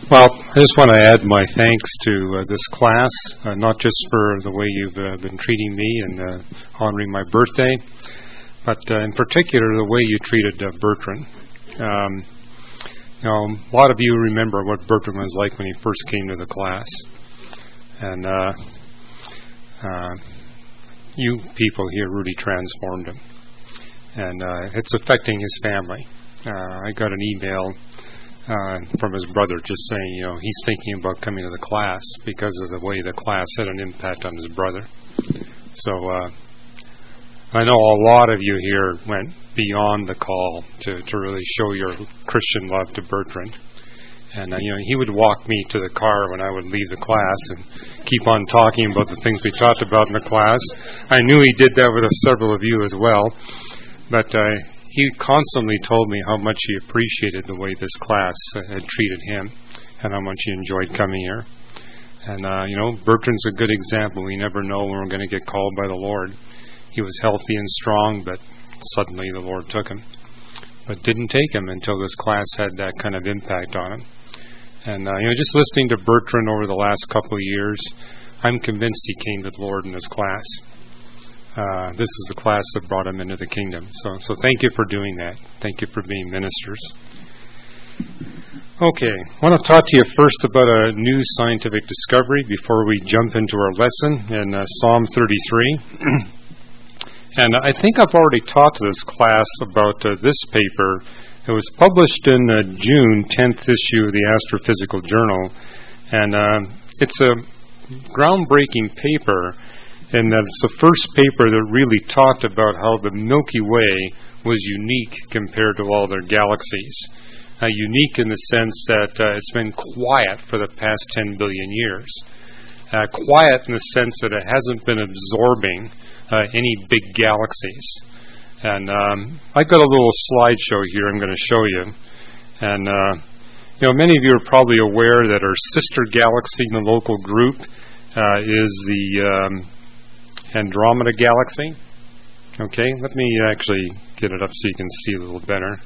Well, I just want to add my thanks to this class, not just for the way you've been treating me and honoring my birthday, but in particular the way you treated Bertrand. A lot of you remember what Bertrand was like when he first came to the class, and you people here really transformed him, and it's affecting his family. I got an email from his brother just saying, he's thinking about coming to the class because of the way the class had an impact on his brother. So I know a lot of you here went beyond the call to really show your Christian love to Bertrand. And, he would walk me to the car when I would leave the class and keep on talking about the things we talked about in the class. I knew he did that with several of you as well. But he constantly told me how much he appreciated the way this class had treated him and how much he enjoyed coming here. And, Bertrand's a good example. We never know when we're going to get called by the Lord. He was healthy and strong, but suddenly the Lord took him. But didn't take him until this class had that kind of impact on him. And, just listening to Bertrand over the last couple of years, I'm convinced he came to the Lord in this class. This is the class that brought him into the kingdom. So thank you for doing that. Thank you for being ministers. Okay, I want to talk to you first about a new scientific discovery before we jump into our lesson in Psalm 33. And I think I've already talked to this class about this paper. It was published in the June 10th issue of the Astrophysical Journal. And it's a groundbreaking paper. And that's the first paper that really talked about how the Milky Way was unique compared to all other galaxies. Unique in the sense that it's been quiet for the past 10 billion years. Quiet in the sense that it hasn't been absorbing any big galaxies. And I've got a little slideshow here I'm going to show you. And, many of you are probably aware that our sister galaxy in the local group is the Andromeda Galaxy. Okay, let me actually get it up so you can see a little better.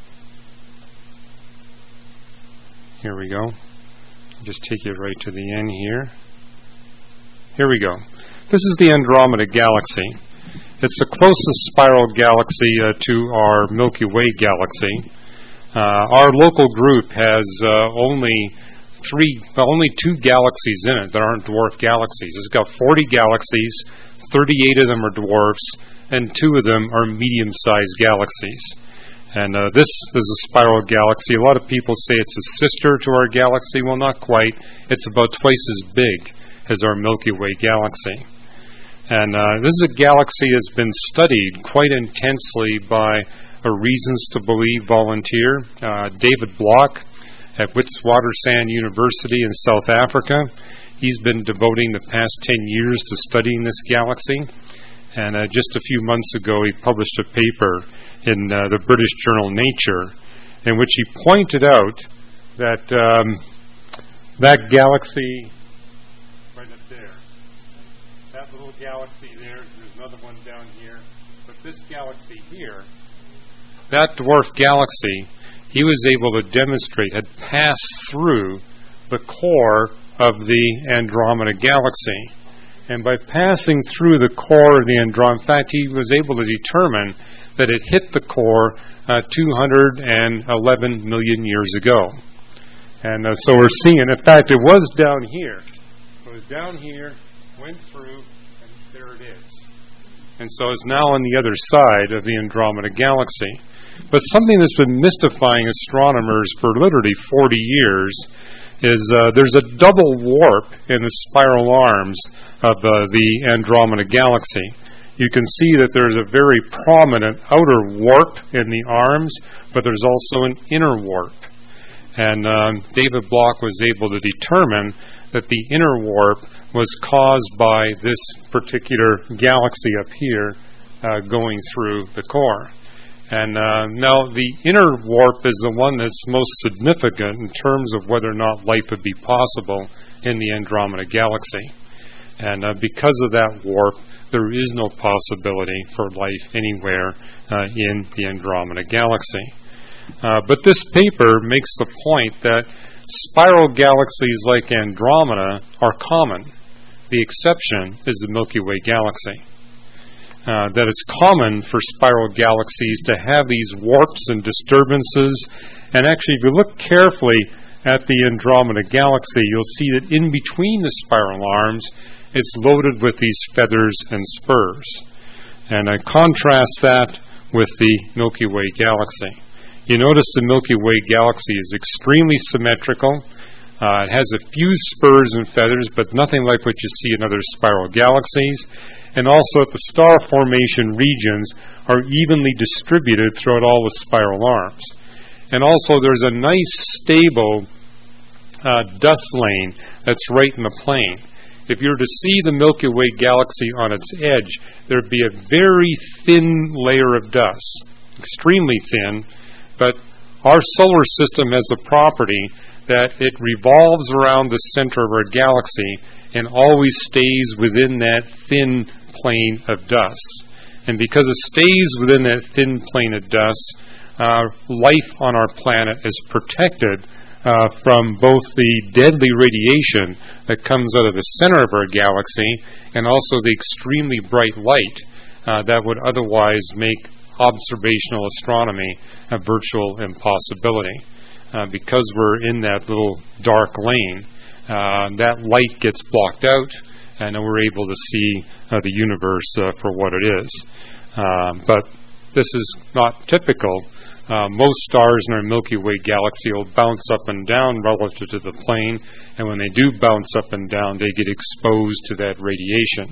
Here we go. Just take you right to the end here. Here we go. This is the Andromeda Galaxy. It's the closest spiral galaxy to our Milky Way galaxy. Our local group has only two galaxies in it that aren't dwarf galaxies. It's got 40 galaxies, 38 of them are dwarfs, and 2 of them are medium-sized galaxies. And this is a spiral galaxy. A lot of people say it's a sister to our galaxy. Well, not quite. It's about twice as big as our Milky Way galaxy. And this is a galaxy that's been studied quite intensely by a Reasons to Believe volunteer, David Block, at Witwatersrand University in South Africa. He's been devoting the past 10 years to studying this galaxy. And just a few months ago, he published a paper in the British journal Nature, in which he pointed out that that galaxy right up there, that little galaxy there's another one down here, but this galaxy here, that dwarf galaxy, he was able to demonstrate had passed through the core of the Andromeda Galaxy. And by passing through the core of the Andromeda, in fact, he was able to determine that it hit the core 211 million years ago. And so we're seeing, in fact, it was down here. It was down here, went through, and there it is. And so it's now on the other side of the Andromeda Galaxy. But something that's been mystifying astronomers for literally 40 years is there's a double warp in the spiral arms of the Andromeda Galaxy. You can see that there's a very prominent outer warp in the arms, but there's also an inner warp. And David Block was able to determine that the inner warp was caused by this particular galaxy up here going through the core. And now the inner warp is the one that's most significant in terms of whether or not life would be possible in the Andromeda Galaxy. And because of that warp, there is no possibility for life anywhere in the Andromeda Galaxy. But this paper makes the point that spiral galaxies like Andromeda are common. The exception is the Milky Way galaxy. That it's common for spiral galaxies to have these warps and disturbances. And actually, if you look carefully at the Andromeda galaxy, you'll see that in between the spiral arms, it's loaded with these feathers and spurs. And I contrast that with the Milky Way galaxy. You notice the Milky Way galaxy is extremely symmetrical. It has a few spurs and feathers, but nothing like what you see in other spiral galaxies. And also the star formation regions are evenly distributed throughout all the spiral arms. And also there's a nice stable dust lane that's right in the plane. If you were to see the Milky Way galaxy on its edge, there'd be a very thin layer of dust, extremely thin, but our solar system has the property that it revolves around the center of our galaxy and always stays within that thin plane of dust. And because it stays within that thin plane of dust, life on our planet is protected from both the deadly radiation that comes out of the center of our galaxy and also the extremely bright light that would otherwise make observational astronomy a virtual impossibility. Because we're in that little dark lane, that light gets blocked out, and then we're able to see the universe for what it is. But this is not typical. Most stars in our Milky Way galaxy will bounce up and down relative to the plane, and when they do bounce up and down, they get exposed to that radiation.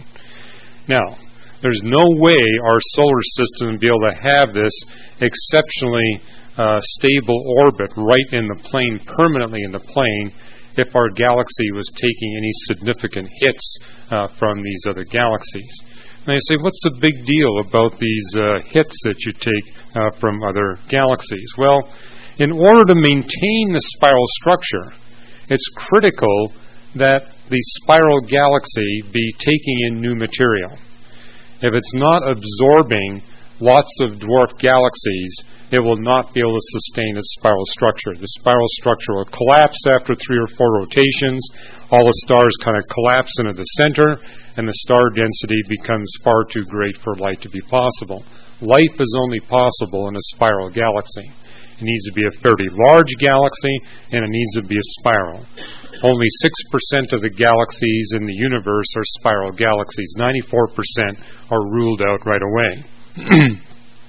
Now, there's no way our solar system would be able to have this exceptionally stable orbit right in the plane, permanently in the plane, if our galaxy was taking any significant hits from these other galaxies. And you say, what's the big deal about these hits that you take from other galaxies? Well, in order to maintain the spiral structure, it's critical that the spiral galaxy be taking in new material. If it's not absorbing lots of dwarf galaxies, it will not be able to sustain its spiral structure. The spiral structure will collapse after 3 or 4 rotations. All the stars kind of collapse into the center, and the star density becomes far too great for light to be possible. Life is only possible in a spiral galaxy. It needs to be a fairly large galaxy, and it needs to be a spiral. Only 6% of the galaxies in the universe are spiral galaxies. 94% are ruled out right away.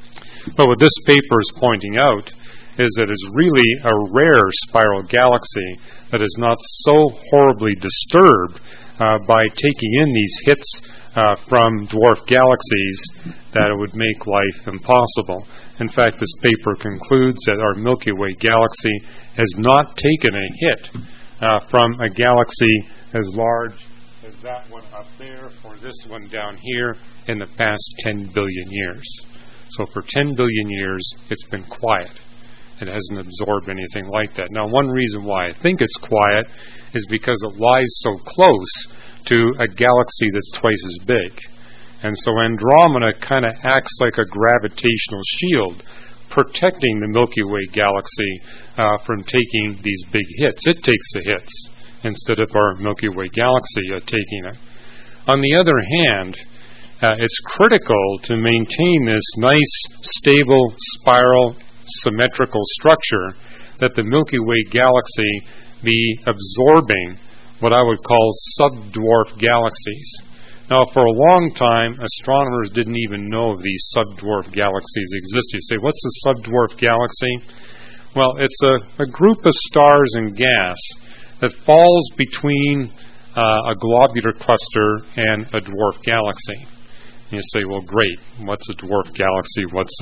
But what this paper is pointing out is that it's really a rare spiral galaxy that is not so horribly disturbed by taking in these hits from dwarf galaxies that it would make life impossible. In fact, this paper concludes that our Milky Way galaxy has not taken a hit from a galaxy as large as that one up there or this one down here in the past 10 billion years. So for 10 billion years, it's been quiet. It hasn't absorbed anything like that. Now, one reason why I think it's quiet is because it lies so close to a galaxy that's twice as big. And so Andromeda kind of acts like a gravitational shield, protecting the Milky Way galaxy from taking these big hits. It takes the hits instead of our Milky Way galaxy taking it. On the other hand, it's critical to maintain this nice, stable, spiral, symmetrical structure that the Milky Way galaxy be absorbing what I would call sub-dwarf galaxies. Now, for a long time, astronomers didn't even know if these sub-dwarf galaxies existed. You say, what's a sub-dwarf galaxy? Well, it's a group of stars and gas that falls between a globular cluster and a dwarf galaxy. You say, well, great, what's a dwarf galaxy? What's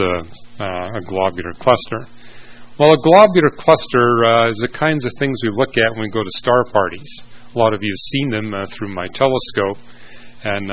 a globular cluster? Well, a globular cluster is the kinds of things we look at when we go to star parties. A lot of you have seen them through my telescope. And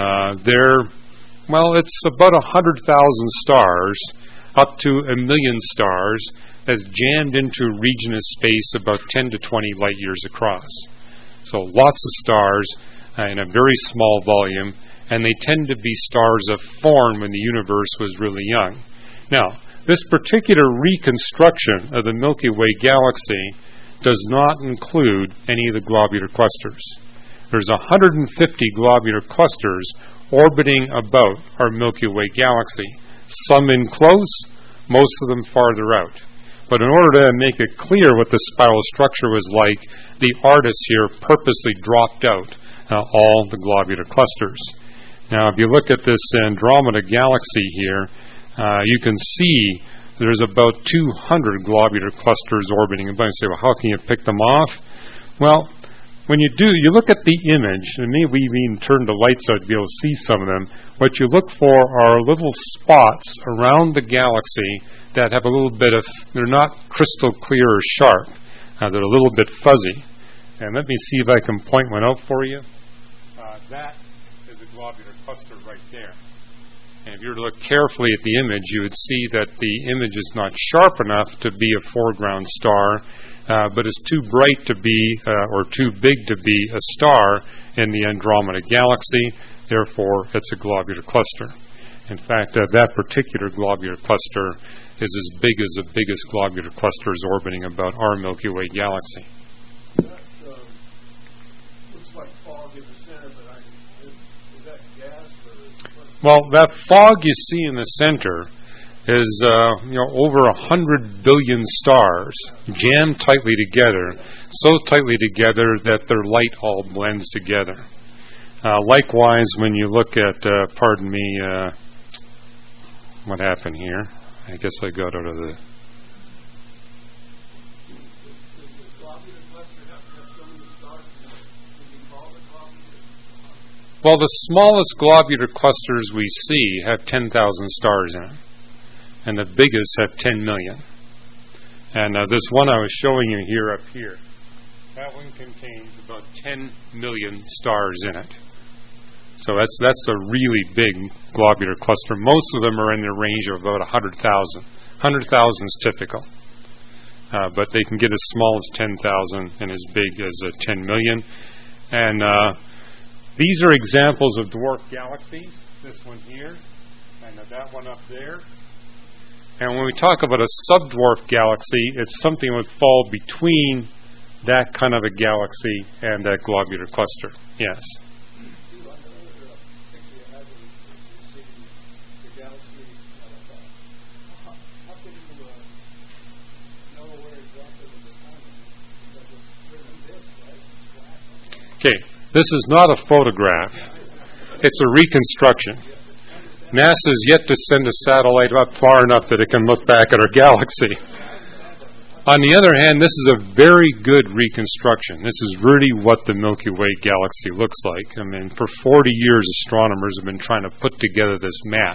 it's about 100,000 stars, up to 1 million stars, that's jammed into a region of space about 10 to 20 light years across. So lots of stars in a very small volume, and they tend to be stars of form when the universe was really young. Now, This particular reconstruction of the Milky Way galaxy does not include any of the globular clusters. There's 150 globular clusters orbiting about our Milky Way galaxy. Some in close, most of them farther out. But in order to make it clear what the spiral structure was like, the artist here purposely dropped out all the globular clusters. Now, if you look at this Andromeda galaxy here, you can see there's about 200 globular clusters orbiting about. You say, well, how can you pick them off? Well, when you do, you look at the image, and maybe we even turn the lights out to be able to see some of them. What you look for are little spots around the galaxy that have a little bit of, they're not crystal clear or sharp. They're a little bit fuzzy. And let me see if I can point one out for you. That is a globular cluster right there. And if you were to look carefully at the image, you would see that the image is not sharp enough to be a foreground star, but is too bright to be, or too big to be a star in the Andromeda galaxy. Therefore, it's a globular cluster. In fact, that particular globular cluster is as big as the biggest globular clusters orbiting about our Milky Way galaxy. That looks like fog in the center, but is that gas or? Well, that fog you see in the center is over 100 billion stars jammed tightly together, so tightly together that their light all blends together. Likewise, when you look at, what happened here? I guess I got out of the... Well, the smallest globular clusters we see have 10,000 stars in them, and the biggest have 10 million. And this one I was showing you here up here, that one contains about 10 million stars in it. So that's a really big globular cluster. Most of them are in the range of about 100,000. 100,000 is typical. But they can get as small as 10,000 and as big as 10 million. And these are examples of dwarf galaxies. This one here, and that one up there. And when we talk about a subdwarf galaxy, it's something that would fall between that kind of a galaxy and that globular cluster. Yes. Okay, this is not a photograph. It's a reconstruction. NASA is yet to send a satellite up far enough that it can look back at our galaxy. On the other hand, this is a very good reconstruction. This is really what the Milky Way galaxy looks like. I mean, for 40 years, astronomers have been trying to put together this map.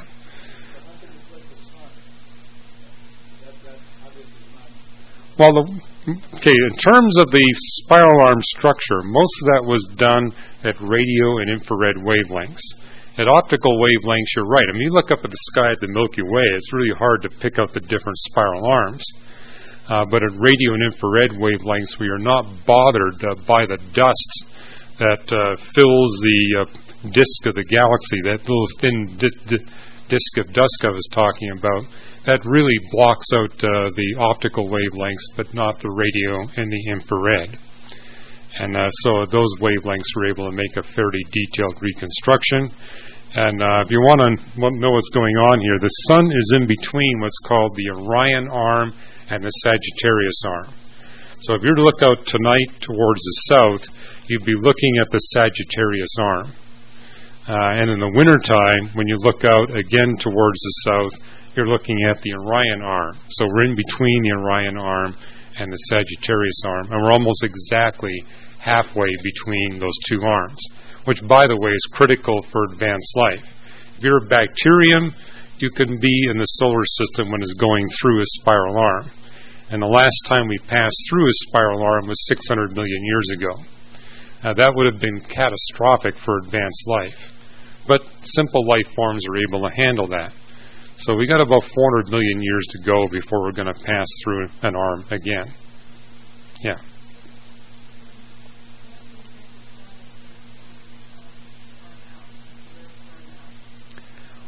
Well, in terms of the spiral arm structure, most of that was done at radio and infrared wavelengths. At optical wavelengths, you're right. I mean, you look up at the sky at the Milky Way, it's really hard to pick out the different spiral arms. But at radio and infrared wavelengths, we are not bothered by the dust that fills the disk of the galaxy, that little thin disk of dust I was talking about. That really blocks out the optical wavelengths, but not the radio and the infrared. And so those wavelengths were able to make a fairly detailed reconstruction. And if you want to know what's going on here, the Sun is in between what's called the Orion arm and the Sagittarius arm. So if you were to look out tonight towards the south, you'd be looking at the Sagittarius arm. And in the wintertime, when you look out again towards the south, you're looking at the Orion arm. So we're in between the Orion arm and the Sagittarius arm, and we're almost exactly halfway between those two arms, which, by the way, is critical for advanced life. If you're a bacterium, you can be in the solar system when it's going through a spiral arm. And the last time we passed through a spiral arm was 600 million years ago. That would have been catastrophic for advanced life. But simple life forms are able to handle that. So we got about 400 million years to go before we're going to pass through an arm again. Yeah.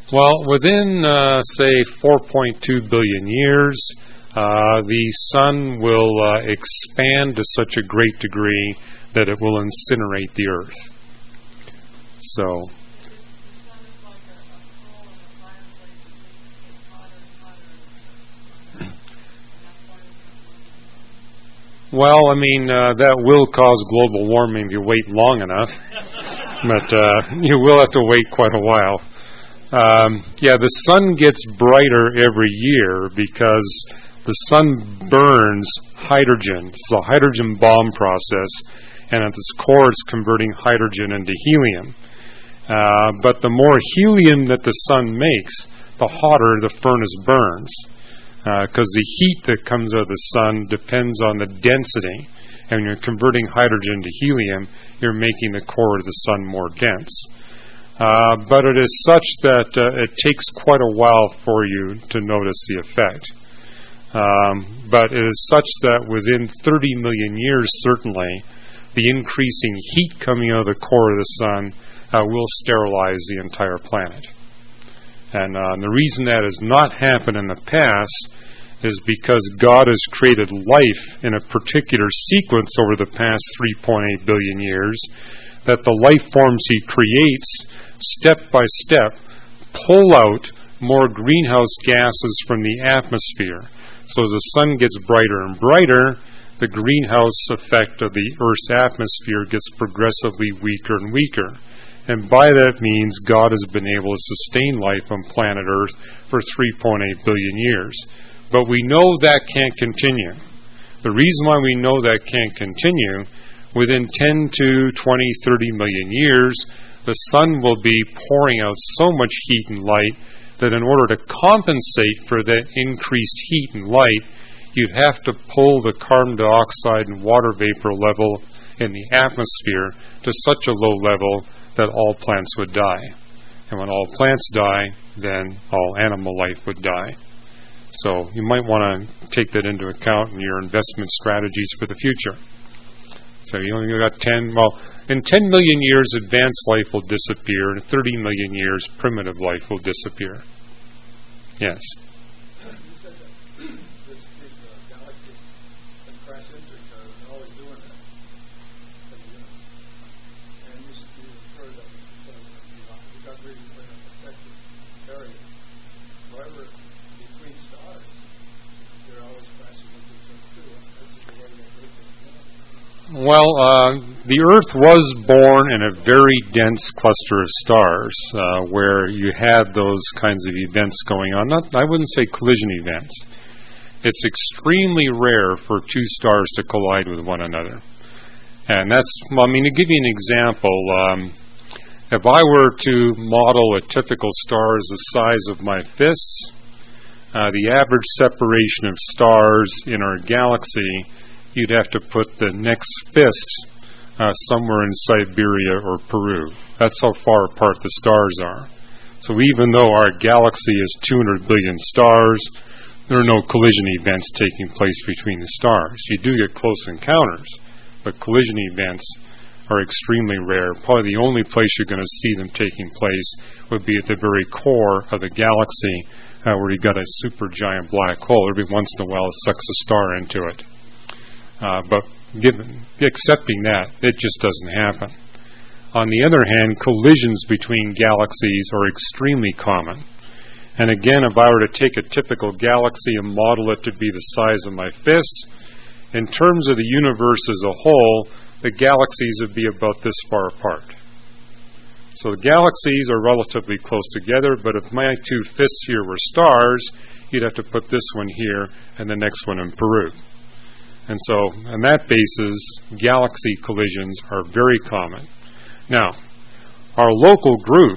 Well, within, say, 4.2 billion years, the sun will expand to such a great degree that it will incinerate the Earth. So, well, I mean, that will cause global warming if you wait long enough, but you will have to wait quite a while. The sun gets brighter every year because the sun burns hydrogen. It's a hydrogen bomb process, and at its core it's converting hydrogen into helium. But the more helium that the sun makes, the hotter the furnace burns, because the heat that comes out of the sun depends on the density. And when you're converting hydrogen to helium, you're making the core of the sun more dense. But it is such that it takes quite a while for you to notice the effect. But it is such that within 30 million years, certainly, the increasing heat coming out of the core of the sun will sterilize the entire planet. And the reason that has not happened in the past is because God has created life in a particular sequence over the past 3.8 billion years, that the life forms He creates, step by step, pull out more greenhouse gases from the atmosphere. So as the sun gets brighter and brighter, the greenhouse effect of the Earth's atmosphere gets progressively weaker and weaker. And by that means God has been able to sustain life on planet Earth for 3.8 billion years. But we know that can't continue. The reason why we know that can't continue, within 10 to 20, 30 million years, the sun will be pouring out so much heat and light that in order to compensate for that increased heat and light, you'd have to pull the carbon dioxide and water vapor level in the atmosphere to such a low level that all plants would die. And when all plants die, then all animal life would die. So you might want to take that into account in your investment strategies for the future. So you only got in 10 million years, advanced life will disappear. In 30 million years, primitive life will disappear. Yes. You said that these galaxies can crash into each other, and they're always doing that. And you referred that you got really in a protected area. However, between stars, they're always crashing into each other too. This is the way they make it. Well, the Earth was born in a very dense cluster of stars where you had those kinds of events going on. I wouldn't say collision events. It's extremely rare for two stars to collide with one another. And that's, to give you an example, if I were to model a typical star as the size of my fists, the average separation of stars in our galaxy, you'd have to put the next fist somewhere in Siberia or Peru. That's how far apart the stars are. So even though our galaxy is 200 billion stars, there are no collision events taking place between the stars. You do get close encounters, but collision events are extremely rare. Probably the only place you're going to see them taking place would be at the very core of the galaxy where you've got a supergiant black hole. Every once in a while it sucks a star into it. But accepting that, it just doesn't happen. On the other hand, collisions between galaxies are extremely common. And again, if I were to take a typical galaxy and model it to be the size of my fist, in terms of the universe as a whole, the galaxies would be about this far apart. So the galaxies are relatively close together, but if my two fists here were stars, you'd have to put this one here and the next one in Peru. And so, on that basis, galaxy collisions are very common. Now, our local group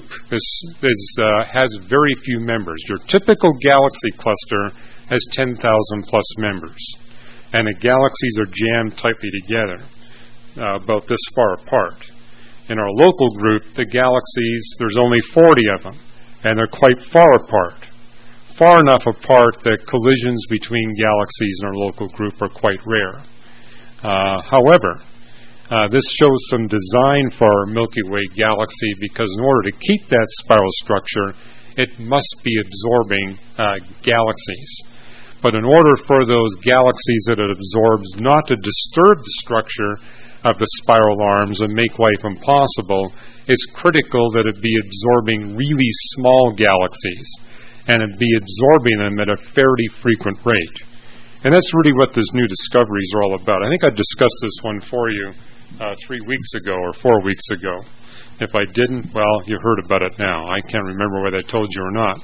has very few members. Your typical galaxy cluster has 10,000 plus members. And the galaxies are jammed tightly together, about this far apart. In our local group, the galaxies, there's only 40 of them, and they're quite far apart. Far enough apart that collisions between galaxies in our local group are quite rare. However, this shows some design for our Milky Way galaxy because in order to keep that spiral structure, it must be absorbing galaxies. But in order for those galaxies that it absorbs not to disturb the structure of the spiral arms and make life impossible, it's critical that it be absorbing really small galaxies, and it be absorbing them at a fairly frequent rate. And that's really what this new discoveries are all about. I think I discussed this one for you 3 weeks ago or 4 weeks ago. If I didn't, well, you heard about it now. I can't remember whether I told you or not.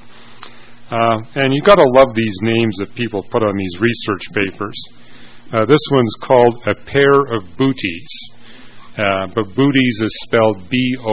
And you've got to love these names that people put on these research papers. This one's called A Pair of Booties. But Booties is spelled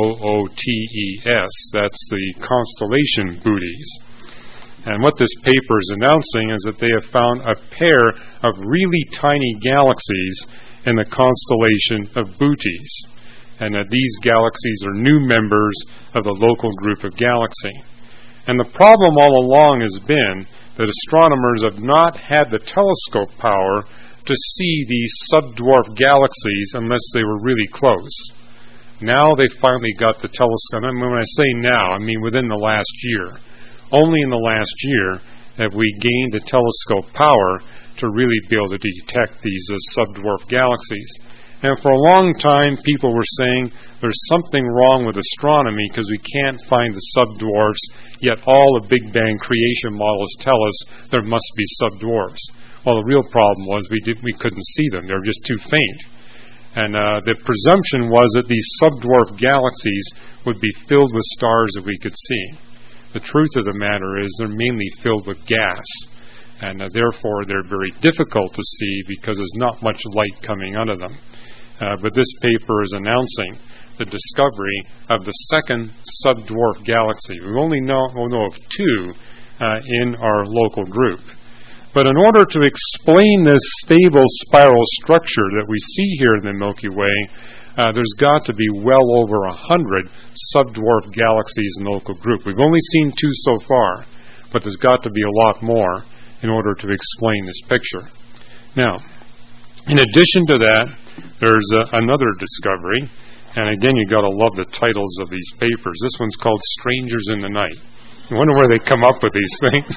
B-O-O-T-E-S. That's the constellation Booties. And what this paper is announcing is that they have found a pair of really tiny galaxies in the constellation of Booties, and that these galaxies are new members of the local group of galaxy. And the problem all along has been that astronomers have not had the telescope power to see these subdwarf galaxies unless they were really close. Now they finally got the telescope. I mean, when I say now, I mean within the last year. Only in the last year have we gained the telescope power to really be able to detect these subdwarf galaxies. And for a long time, people were saying there's something wrong with astronomy because we can't find the subdwarfs, yet all the Big Bang creation models tell us there must be subdwarfs. Well, the real problem was we couldn't see them. They were just too faint. And the presumption was that these subdwarf galaxies would be filled with stars that we could see. The truth of the matter is they're mainly filled with gas, and therefore they're very difficult to see because there's not much light coming out of them. But this paper is announcing the discovery of the second subdwarf galaxy. We only know of two in our local group. But in order to explain this stable spiral structure that we see here in the Milky Way, there's got to be well over 100 subdwarf galaxies in the local group. We've only seen two so far, but there's got to be a lot more in order to explain this picture. Now, in addition to that, there's another discovery, and again, you've got to love the titles of these papers. This one's called Strangers in the Night. I wonder where they come up with these things.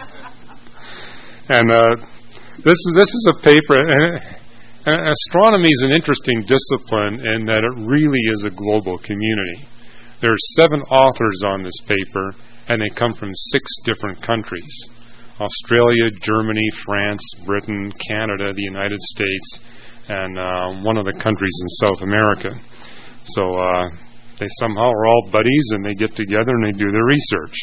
And this is a paper. Astronomy is an interesting discipline in that it really is a global community. There are 7 authors on this paper, and they come from 6 different countries: Australia, Germany, France, Britain, Canada, the United States, and one of the countries in South America. So they somehow are all buddies, and they get together and they do their research.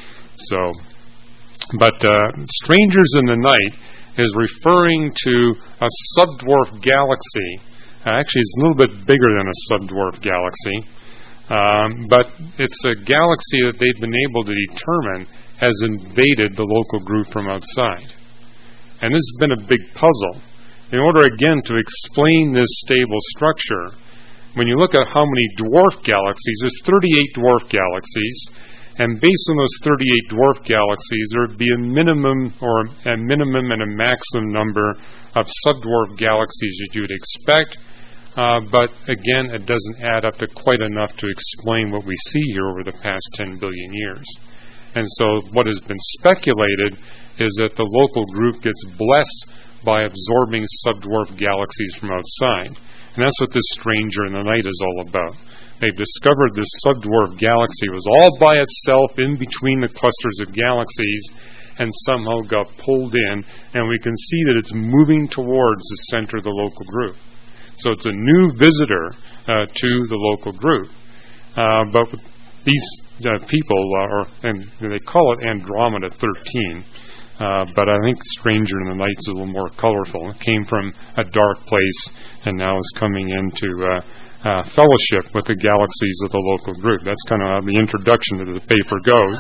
But Strangers in the Night is referring to a subdwarf galaxy. Actually, it's a little bit bigger than a subdwarf galaxy, but it's a galaxy that they've been able to determine has invaded the local group from outside. And this has been a big puzzle. In order, again, to explain this stable structure, when you look at how many dwarf galaxies, there's 38 dwarf galaxies, and based on those 38 dwarf galaxies, there would be a minimum and a maximum number of subdwarf galaxies that you'd expect. But again, it doesn't add up to quite enough to explain what we see here over the past 10 billion years. And so what has been speculated is that the local group gets blessed by absorbing subdwarf galaxies from outside. And that's what this Stranger in the Night is all about. They've discovered this subdwarf galaxy was all by itself in between the clusters of galaxies and somehow got pulled in, and we can see that it's moving towards the center of the local group. So it's a new visitor to the local group. But these people, and they call it Andromeda 13, but I think Stranger in the Night's a little more colorful. It came from a dark place and now is coming into fellowship with the galaxies of the local group. That's kind of how the introduction to the paper goes.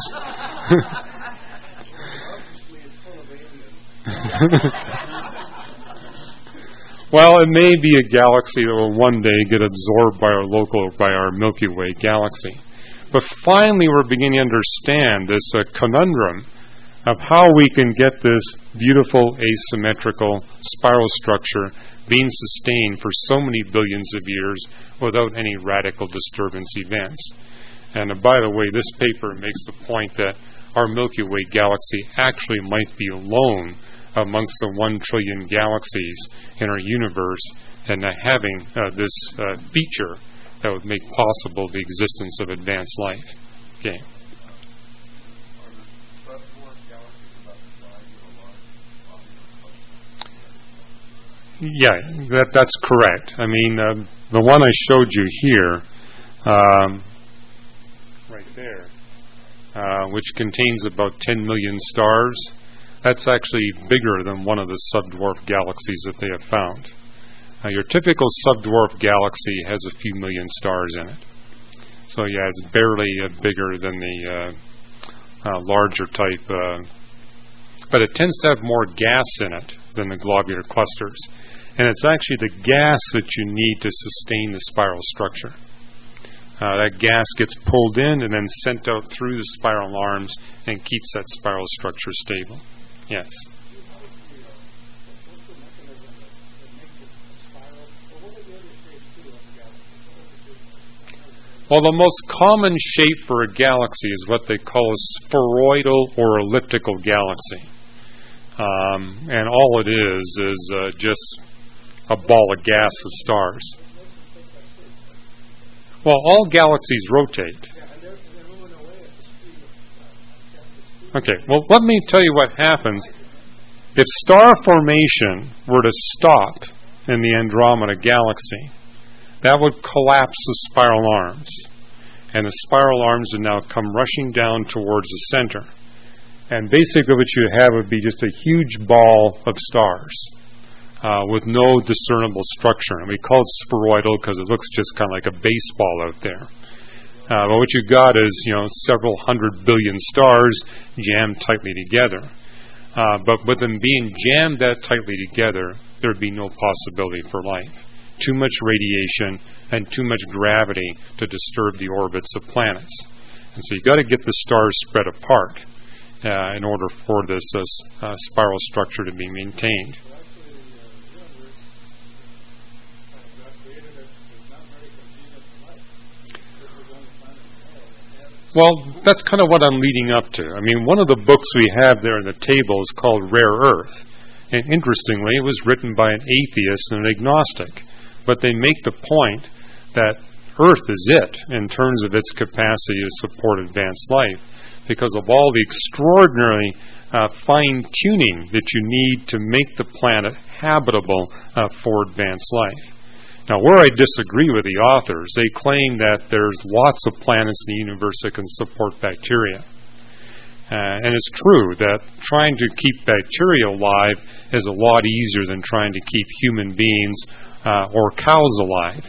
Well, it may be a galaxy that will one day get absorbed by our Milky Way galaxy. But finally, we're beginning to understand this conundrum of how we can get this beautiful asymmetrical spiral structure being sustained for so many billions of years without any radical disturbance events. And by the way, this paper makes the point that our Milky Way galaxy actually might be alone amongst the 1 trillion galaxies in our universe, and having this feature that would make possible the existence of advanced life. Okay. Yeah, that's correct. I mean, the one I showed you here, right there, which contains about 10 million stars, that's actually bigger than one of the subdwarf galaxies that they have found. Your typical subdwarf galaxy has a few million stars in it. So yeah, it's barely bigger than the larger type, but it tends to have more gas in it than the globular clusters. And it's actually the gas that you need to sustain the spiral structure. That gas gets pulled in and then sent out through the spiral arms and keeps that spiral structure stable. Yes. Well, the most common shape for a galaxy is what they call a spheroidal or elliptical galaxy. And all it is just a ball of gas of stars. Well, all galaxies rotate. Okay, well, let me tell you what happens. If star formation were to stop in the Andromeda galaxy, that would collapse the spiral arms. And the spiral arms would now come rushing down towards the center. And basically what you have would be just a huge ball of stars with no discernible structure. And we call it spheroidal because it looks just kind of like a baseball out there. But what you got is, several 100 billion stars jammed tightly together. But with them being jammed that tightly together, there would be no possibility for life. Too much radiation and too much gravity to disturb the orbits of planets. And so you've got to get the stars spread apart in order for this spiral structure to be maintained. Well, that's kind of what I'm leading up to. I mean, one of the books we have there on the table is called Rare Earth. And interestingly, it was written by an atheist and an agnostic. But they make the point that Earth is it in terms of its capacity to support advanced life because of all the extraordinary fine-tuning that you need to make the planet habitable for advanced life. Now, where I disagree with the authors, they claim that there's lots of planets in the universe that can support bacteria. And it's true that trying to keep bacteria alive is a lot easier than trying to keep human beings or cows alive.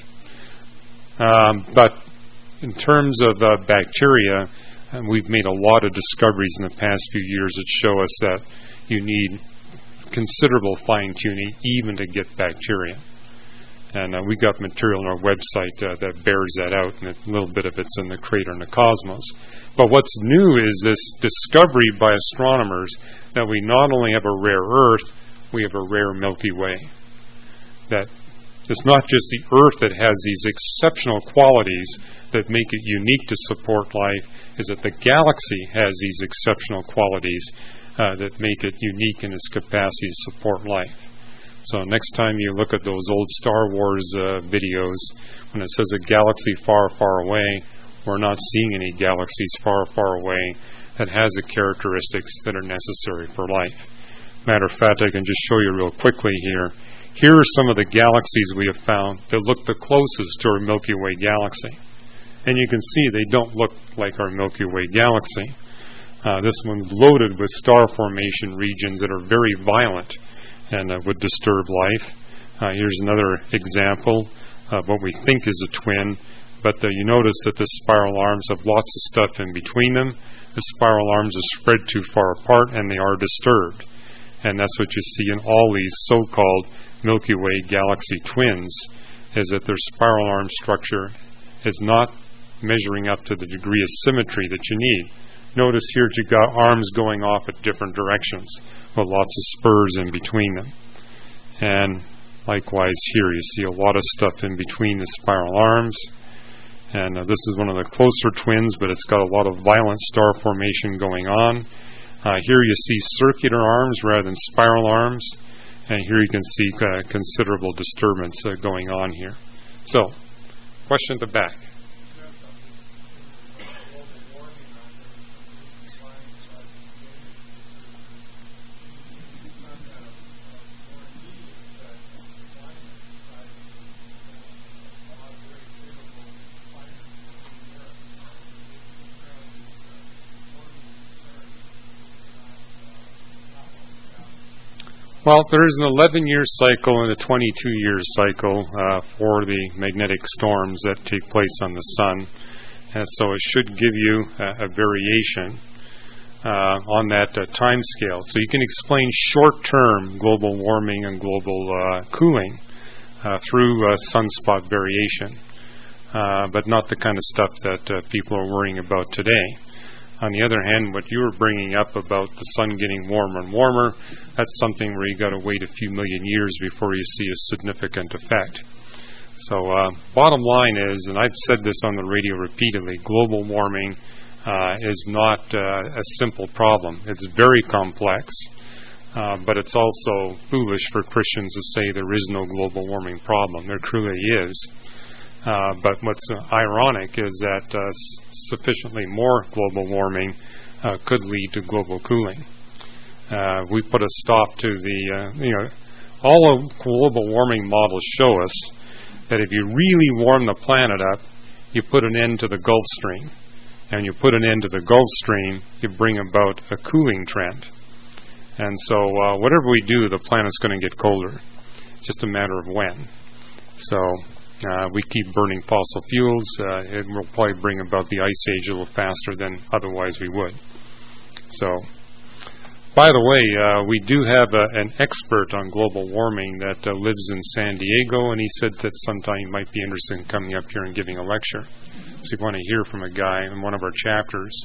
But in terms of bacteria, we've made a lot of discoveries in the past few years that show us that you need considerable fine-tuning even to get bacteria. And we got material on our website that bears that out, and a little bit of it's in the Crater in the Cosmos. But what's new is this discovery by astronomers that we not only have a rare Earth, we have a rare Milky Way. That it's not just the Earth that has these exceptional qualities that make it unique to support life, is that the galaxy has these exceptional qualities that make it unique in its capacity to support life. So next time you look at those old Star Wars videos, when it says a galaxy far, far away, we're not seeing any galaxies far, far away that has the characteristics that are necessary for life. Matter of fact, I can just show you real quickly here. Here are some of the galaxies we have found that look the closest to our Milky Way galaxy. And you can see they don't look like our Milky Way galaxy. This one's loaded with star formation regions that are very violent and would disturb life. Here's another example of what we think is a twin, but you notice that the spiral arms have lots of stuff in between them. The spiral arms are spread too far apart and they are disturbed. And that's what you see in all these so-called Milky Way galaxy twins, is that their spiral arm structure is not measuring up to the degree of symmetry that you need. Notice here you've got arms going off at different directions with lots of spurs in between them. And likewise here you see a lot of stuff in between the spiral arms. And this is one of the closer twins, but it's got a lot of violent star formation going on. Here you see circular arms rather than spiral arms. And here you can see considerable disturbance going on here. So, question at the back. Well, there is an 11-year cycle and a 22-year cycle for the magnetic storms that take place on the Sun. And so it should give you a variation on that time scale. So you can explain short-term global warming and global cooling through sunspot variation, but not the kind of stuff that people are worrying about today. On the other hand, what you were bringing up about the Sun getting warmer and warmer, that's something where you got to wait a few million years before you see a significant effect. So bottom line is, and I've said this on the radio repeatedly, global warming is not a simple problem. It's very complex, but it's also foolish for Christians to say there is no global warming problem. There truly is. But what's ironic is that sufficiently more global warming could lead to global cooling. We put a stop to the, all of global warming models show us that if you really warm the planet up, you put an end to the Gulf Stream. And you put an end to the Gulf Stream, you bring about a cooling trend. And so whatever we do, the planet's going to get colder. It's just a matter of when. So we keep burning fossil fuels, it will probably bring about the ice age a little faster than otherwise we would. So, by the way, we do have an expert on global warming that lives in San Diego, and he said that sometime he might be interested in coming up here and giving a lecture. So you want to hear from a guy in one of our chapters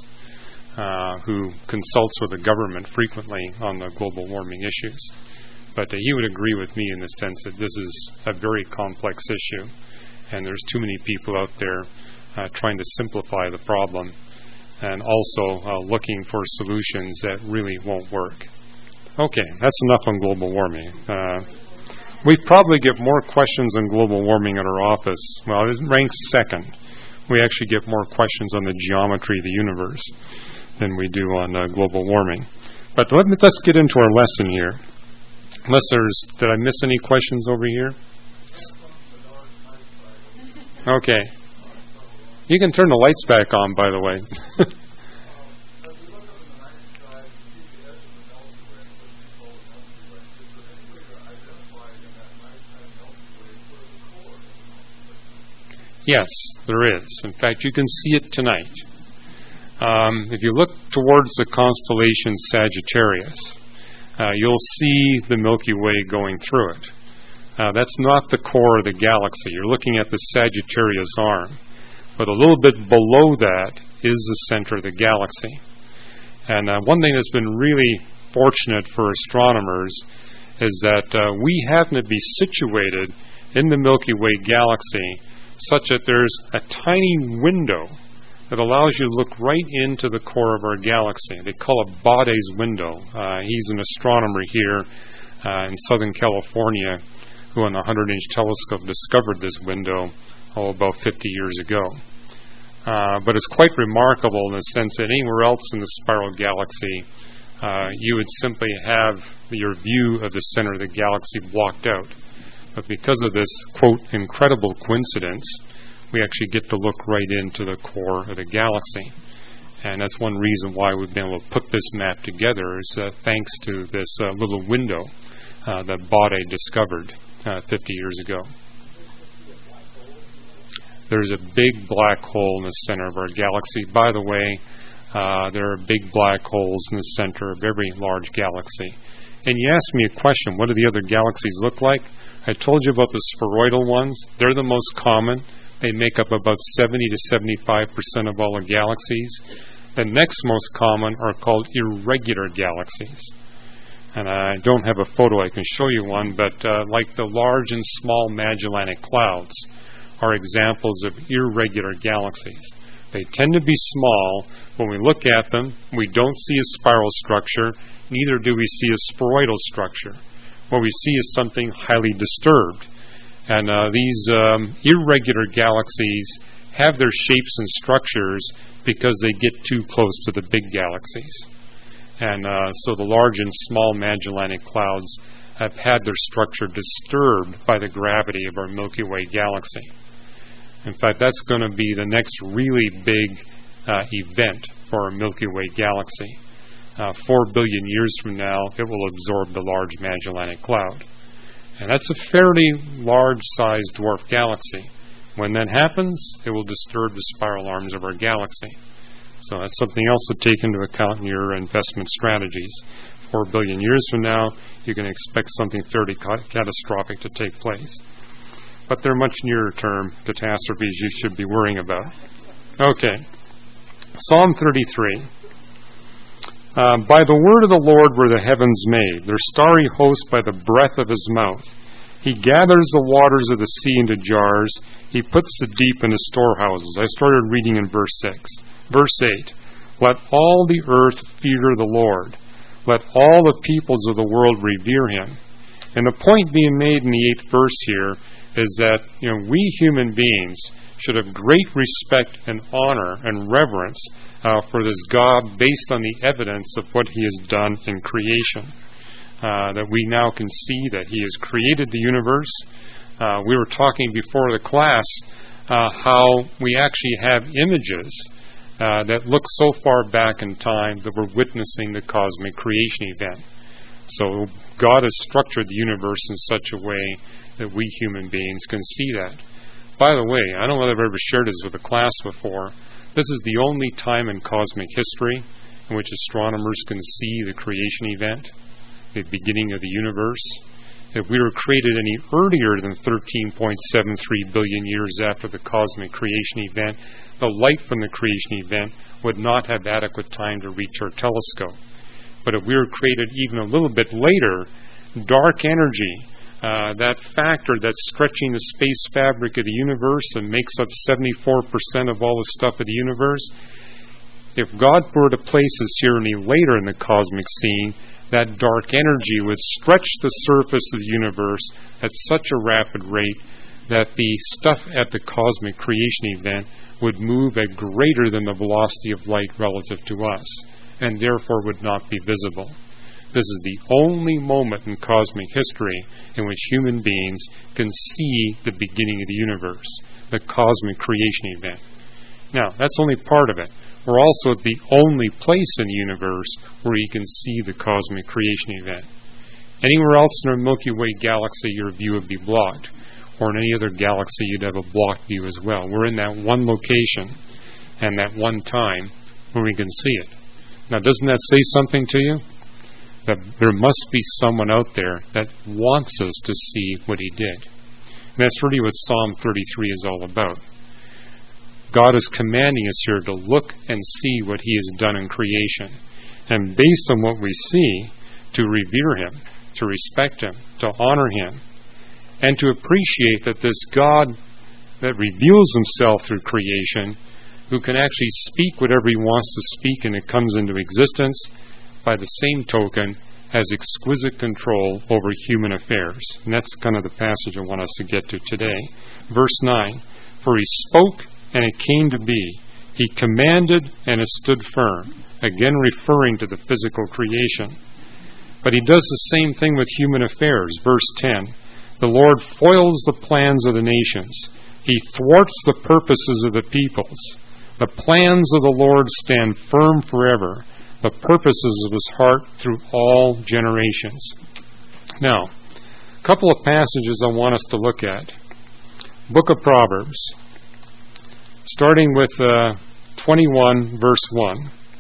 who consults with the government frequently on the global warming issues. But he would agree with me in the sense that this is a very complex issue, and there's too many people out there trying to simplify the problem and also looking for solutions that really won't work. Okay, that's enough on global warming. We probably get more questions on global warming at our office. Well, it ranks second. We actually get more questions on the geometry of the universe than we do on global warming. But let's get into our lesson here. Did I miss any questions over here? Okay. You can turn the lights back on, by the way. Yes, there is. In fact, you can see it tonight. If you look towards the constellation Sagittarius, you'll see the Milky Way going through it. That's not the core of the galaxy. You're looking at the Sagittarius arm. But a little bit below that is the center of the galaxy. And one thing that's been really fortunate for astronomers is that we happen to be situated in the Milky Way galaxy such that there's a tiny window that allows you to look right into the core of our galaxy. They call it Bade's window. He's an astronomer here in Southern California who on a 100-inch telescope discovered this window about 50 years ago. But it's quite remarkable in the sense that anywhere else in the spiral galaxy, you would simply have your view of the center of the galaxy blocked out. But because of this, quote, incredible coincidence, we actually get to look right into the core of the galaxy. And that's one reason why we've been able to put this map together is thanks to this little window that Bade discovered 50 years ago. There's a big black hole in the center of our galaxy. By the way, there are big black holes in the center of every large galaxy. And you asked me a question, what do the other galaxies look like? I told you about the spheroidal ones. They're the most common. They make up about 70 to 75% of all the galaxies. The next most common are called irregular galaxies. And I don't have a photo I can show you one, but like the large and small Magellanic Clouds are examples of irregular galaxies. They tend to be small. When we look at them, we don't see a spiral structure, neither do we see a spheroidal structure. What we see is something highly disturbed. And these irregular galaxies have their shapes and structures because they get too close to the big galaxies. And so the large and small Magellanic Clouds have had their structure disturbed by the gravity of our Milky Way galaxy. In fact, that's going to be the next really big event for our Milky Way galaxy. 4 billion years from now, it will absorb the Large Magellanic Cloud. And that's a fairly large-sized dwarf galaxy. When that happens, it will disturb the spiral arms of our galaxy. So that's something else to take into account in your investment strategies. 4 billion years from now, you can expect something fairly catastrophic to take place. But they're much nearer-term catastrophes you should be worrying about. Okay. Psalm 33. By the word of the Lord were the heavens made, their starry host by the breath of his mouth. He gathers the waters of the sea into jars. He puts the deep into storehouses. I started reading in verse 6. Verse 8. Let all the earth fear the Lord. Let all the peoples of the world revere him. And the point being made in the 8th verse here is that we human beings should have great respect and honor and reverence for this God based on the evidence of what he has done in creation. That we now can see that he has created the universe. We were talking before the class how we actually have images that look so far back in time that we're witnessing the cosmic creation event. So God has structured the universe in such a way that we human beings can see that. By the way, I don't know if I've ever shared this with a class before. This is the only time in cosmic history in which astronomers can see the creation event, the beginning of the universe. If we were created any earlier than 13.73 billion years after the cosmic creation event, the light from the creation event would not have adequate time to reach our telescope. But if we were created even a little bit later, dark energy, that factor that's stretching the space fabric of the universe and makes up 74% of all the stuff of the universe, if God were to place us here any later in the cosmic scene, that dark energy would stretch the surface of the universe at such a rapid rate that the stuff at the cosmic creation event would move at greater than the velocity of light relative to us, and therefore would not be visible. This is the only moment in cosmic history in which human beings can see the beginning of the universe, the cosmic creation event. Now, that's only part of it. We're also at the only place in the universe where you can see the cosmic creation event. Anywhere else in our Milky Way galaxy, your view would be blocked. Or in any other galaxy, you'd have a blocked view as well. We're in that one location and that one time where we can see it. Now, doesn't that say something to you? That there must be someone out there that wants us to see what he did. And that's really what Psalm 33 is all about. God is commanding us here to look and see what he has done in creation. And based on what we see, to revere him, to respect him, to honor him, and to appreciate that this God that reveals himself through creation, who can actually speak whatever he wants to speak and it comes into existence, by the same token, has exquisite control over human affairs. And that's kind of the passage I want us to get to today. Verse 9, for he spoke and it came to be. He commanded and it stood firm. Again referring to the physical creation. But he does the same thing with human affairs. Verse 10, the Lord foils the plans of the nations. He thwarts the purposes of the peoples. The plans of the Lord stand firm forever, the purposes of his heart through all generations. Now, a couple of passages I want us to look at. Book of Proverbs, starting with 21, verse 1.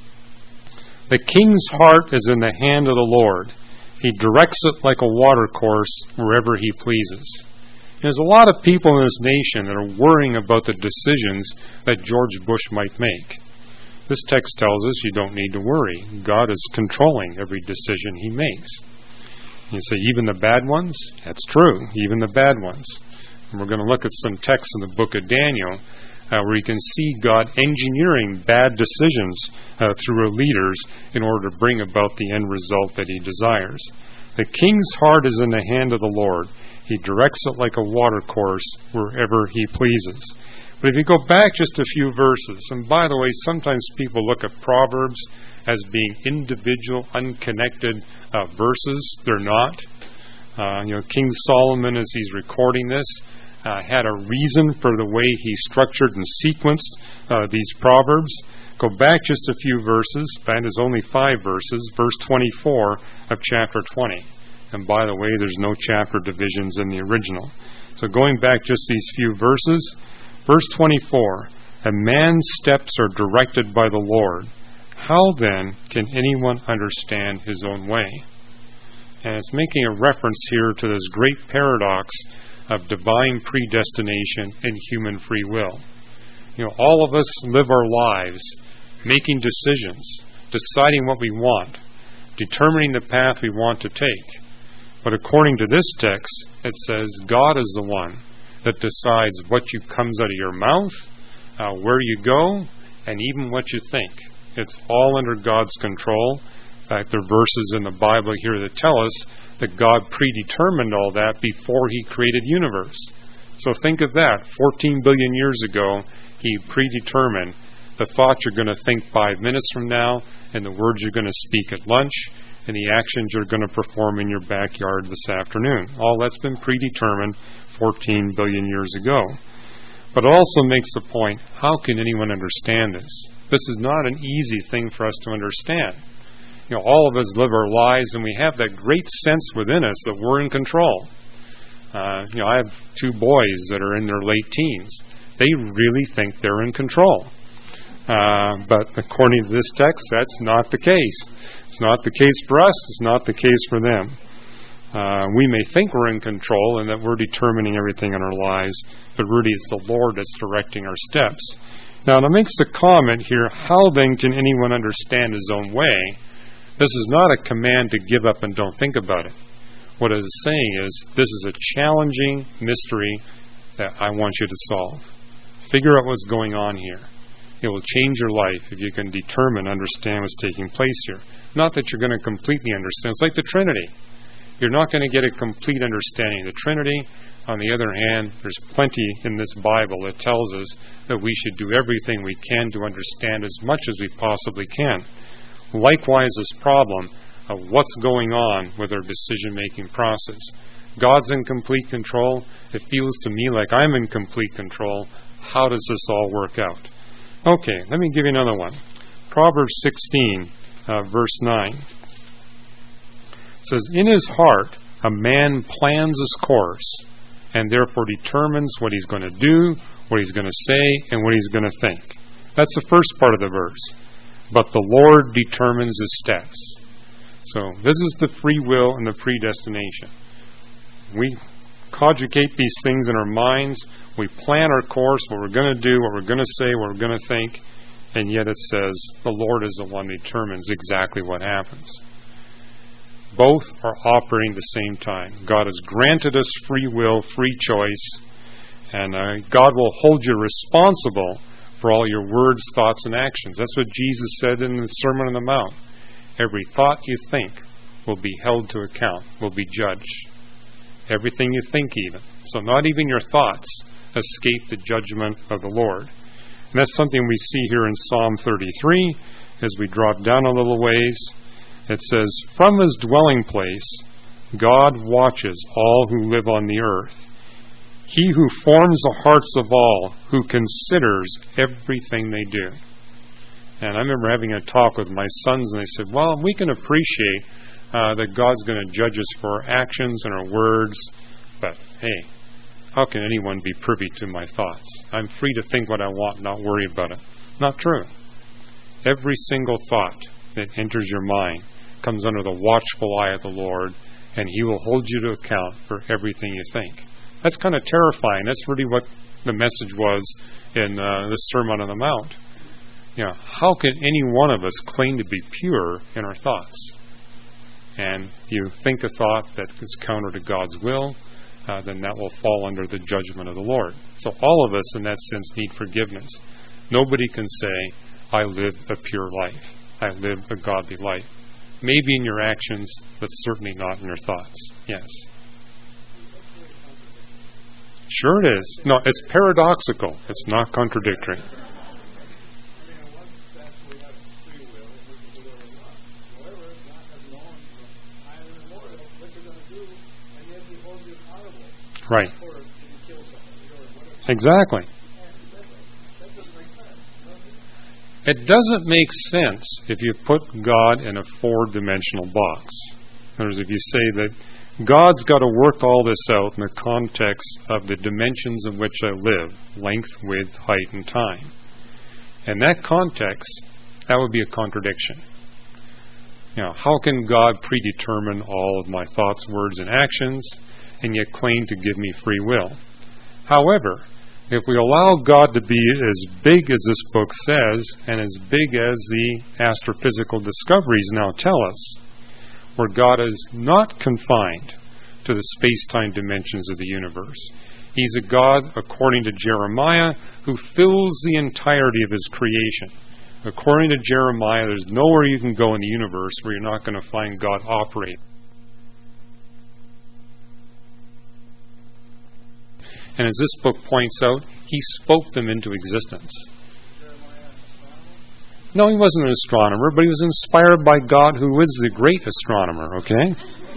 The king's heart is in the hand of the Lord. He directs it like a watercourse wherever he pleases. There's a lot of people in this nation that are worrying about the decisions that George Bush might make. This text tells us you don't need to worry. God is controlling every decision he makes. You say, even the bad ones? That's true, even the bad ones. And we're going to look at some texts in the book of Daniel where you can see God engineering bad decisions through leaders in order to bring about the end result that he desires. The king's heart is in the hand of the Lord. He directs it like a watercourse wherever he pleases. But if you go back just a few verses, and by the way, sometimes people look at Proverbs as being individual, unconnected verses. They're not. King Solomon, as he's recording this, had a reason for the way he structured and sequenced these Proverbs. Go back just a few verses. That is only 5 verses. Verse 24 of chapter 20. And by the way, there's no chapter divisions in the original. So going back just these few verses, verse 24, a man's steps are directed by the Lord. How then can anyone understand his own way? And it's making a reference here to this great paradox of divine predestination and human free will. All of us live our lives making decisions, deciding what we want, determining the path we want to take. But according to this text, it says God is the one that decides what comes out of your mouth, where you go, and even what you think. It's all under God's control. In fact, there are verses in the Bible here that tell us that God predetermined all that before he created the universe. So think of that. 14 billion years ago, he predetermined the thoughts you're going to think 5 minutes from now, and the words you're going to speak at lunch, and the actions you're going to perform in your backyard this afternoon. All that's been predetermined 14 billion years ago. But it also makes the point, how can anyone understand this? This is not an easy thing for us to understand. All of us live our lives, and we have that great sense within us that we're in control. I have 2 boys that are in their late teens. They really think they're in control. But according to this text, that's not the case. It's not the case for us. It's not the case for them. We may think we're in control and that we're determining everything in our lives, but really it's the Lord that's directing our steps. Now, it makes the comment here, how then can anyone understand his own way? This is not a command to give up and don't think about it. What it is saying is, this is a challenging mystery that I want you to solve. Figure out what's going on here. It will change your life if you can determine, understand what's taking place here. Not that you're going to completely understand. It's like the Trinity. You're not going to get a complete understanding of the Trinity. On the other hand, there's plenty in this Bible that tells us that we should do everything we can to understand as much as we possibly can. Likewise, this problem of what's going on with our decision-making process. God's in complete control. It feels to me like I'm in complete control. How does this all work out? Okay, let me give you another one. Proverbs 16, verse 9. It says, in his heart a man plans his course, and therefore determines what he's going to do, what he's going to say, and what he's going to think. That's the first part of the verse. But the Lord determines his steps. So this is the free will and the predestination. We conjugate these things in our minds. We plan our course, what we're going to do, what we're going to say, what we're going to think, and yet it says the Lord is the one who determines exactly what happens. Both are operating at the same time. God has granted us free will, free choice, and God will hold you responsible for all your words, thoughts, and actions. That's what Jesus said in the Sermon on the Mount. Every thought you think will be held to account, will be judged. Everything you think even. So not even your thoughts escape the judgment of the Lord. And that's something we see here in Psalm 33. As we drop down a little ways, it says, from his dwelling place, God watches all who live on the earth. He who forms the hearts of all, who considers everything they do. And I remember having a talk with my sons, and they said, well, we can appreciate that God's going to judge us for our actions and our words, but hey, how can anyone be privy to my thoughts? I'm free to think what I want and not worry about it. Not true. Every single thought that enters your mind comes under the watchful eye of the Lord, and he will hold you to account for everything you think. That's kind of terrifying. That's really what the message was in this Sermon on the Mount. How can any one of us claim to be pure in our thoughts? And you think a thought that is counter to God's will, then that will fall under the judgment of the Lord. So all of us, in that sense, need forgiveness. Nobody can say, I live a pure life. I live a godly life. Maybe in your actions, but certainly not in your thoughts. Yes. Sure it is. No, it's paradoxical. It's not contradictory. Right. Exactly. It doesn't make sense if you put God in a four-dimensional box. In other words, if you say that God's got to work all this out in the context of the dimensions in which I live, length, width, height, and time. In that context, that would be a contradiction. How can God predetermine all of my thoughts, words, and actions, and yet claim to give me free will? However, if we allow God to be as big as this book says, and as big as the astrophysical discoveries now tell us, where God is not confined to the space-time dimensions of the universe. He's a God, according to Jeremiah, who fills the entirety of His creation. According to Jeremiah, there's nowhere you can go in the universe where you're not going to find God operate. And as this book points out, He spoke them into existence. No, he wasn't an astronomer, but he was inspired by God, who is the great astronomer, okay?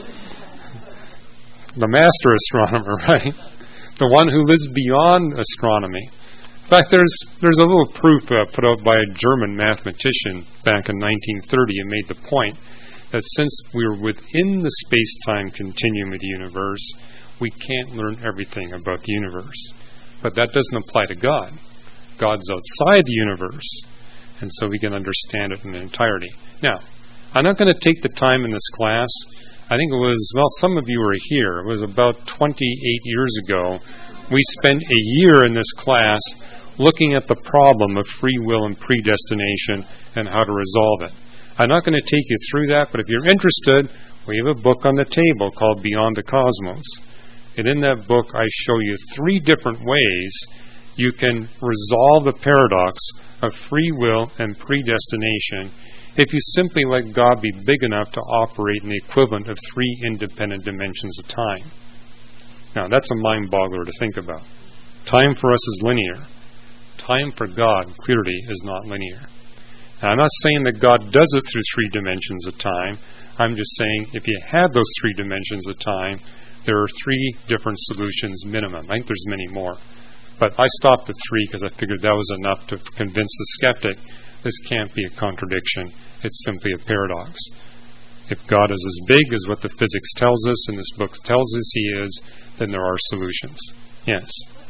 The master astronomer, right? The one who lives beyond astronomy. In fact, there's a little proof put out by a German mathematician back in 1930 and made the point that since we are within the space-time continuum of the universe, we can't learn everything about the universe. But that doesn't apply to God. God's outside the universe. And so we can understand it in entirety. Now, I'm not going to take the time in this class. I think it was, some of you were here. It was about 28 years ago. We spent a year in this class looking at the problem of free will and predestination and how to resolve it. I'm not going to take you through that, but if you're interested, we have a book on the table called Beyond the Cosmos. And in that book, I show you 3 different ways you can resolve the paradox of free will and predestination if you simply let God be big enough to operate in the equivalent of 3 independent dimensions of time. Now, that's a mind-boggler to think about. Time for us is linear. Time for God, clearly, is not linear. Now, I'm not saying that God does it through 3 dimensions of time. I'm just saying if you had those 3 dimensions of time, there are 3 different solutions minimum. I think there's many more. But I stopped at 3 because I figured that was enough to convince the skeptic this can't be a contradiction. It's simply a paradox. If God is as big as what the physics tells us and this book tells us He is, then there are solutions. Yes?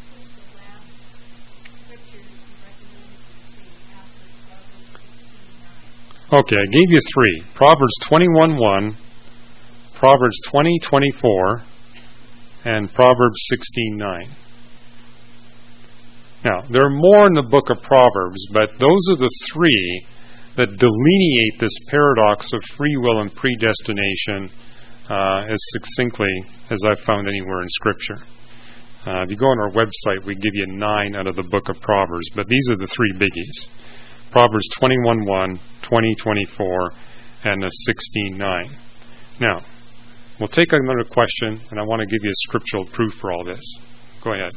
Okay, I gave you 3. Proverbs 21:1, Proverbs 20:24, and Proverbs 16:9. Now, there are more in the book of Proverbs, but those are the 3 that delineate this paradox of free will and predestination as succinctly as I've found anywhere in Scripture. If you go on our website, we give you 9 out of the book of Proverbs, but these are the 3 biggies. Proverbs 21:1, 20:24, and 16:9. Now, we'll take another question, and I want to give you a scriptural proof for all this. Go ahead.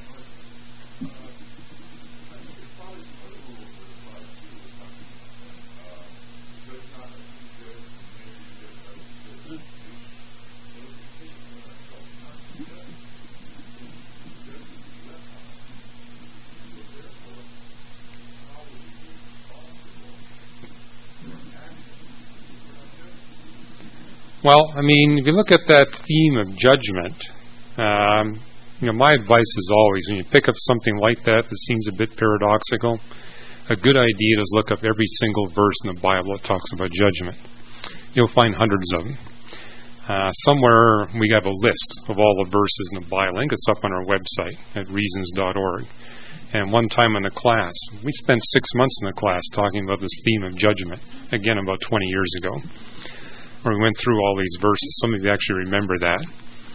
Well, I mean, if you look at that theme of judgment, my advice is always, when you pick up something like that seems a bit paradoxical, a good idea is look up every single verse in the Bible that talks about judgment. You'll find hundreds of them. Somewhere we have a list of all the verses in the Bible. I think it's up on our website at reasons.org. And one time in a class, we spent 6 months in the class talking about this theme of judgment, again about 20 years ago. Where we went through all these verses. Some of you actually remember that.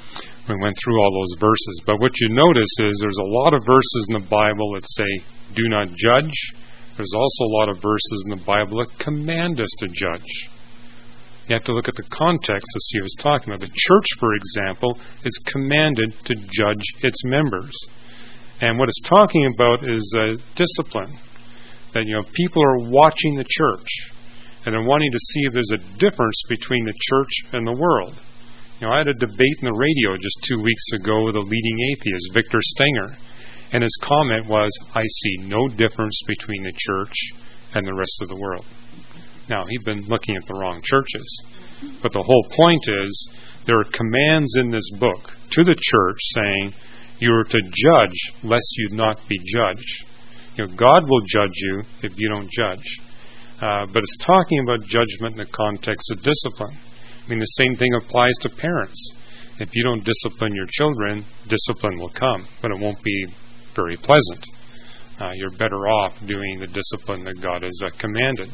We went through all those verses. But what you notice is there's a lot of verses in the Bible that say, do not judge. There's also a lot of verses in the Bible that command us to judge. You have to look at the context to see what it's talking about. The church, for example, is commanded to judge its members. And what it's talking about is discipline. That, people are watching the church, and they're wanting to see if there's a difference between the church and the world. I had a debate in the radio just 2 weeks ago with a leading atheist, Victor Stenger, and his comment was, I see no difference between the church and the rest of the world. Now, he'd been looking at the wrong churches, but the whole point is there are commands in this book to the church saying you are to judge lest you not be judged. God will judge you if you don't judge. But it's talking about judgment in the context of discipline. The same thing applies to parents. If you don't discipline your children, discipline will come, but it won't be very pleasant. You're better off doing the discipline that God has commanded.